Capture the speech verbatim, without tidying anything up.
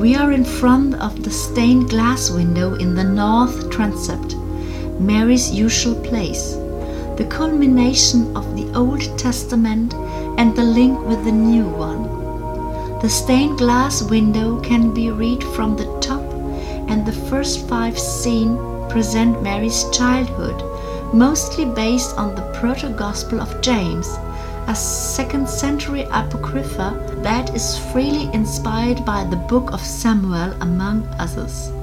We are in front of the stained glass window in the north transept, Mary's usual place, the culmination of the Old Testament and the link with the new one. The stained glass window can be read from the top, and the first five scenes present Mary's childhood, mostly based on the Proto-Gospel of James, a second century apocrypha that is freely inspired by the Book of Samuel, among others.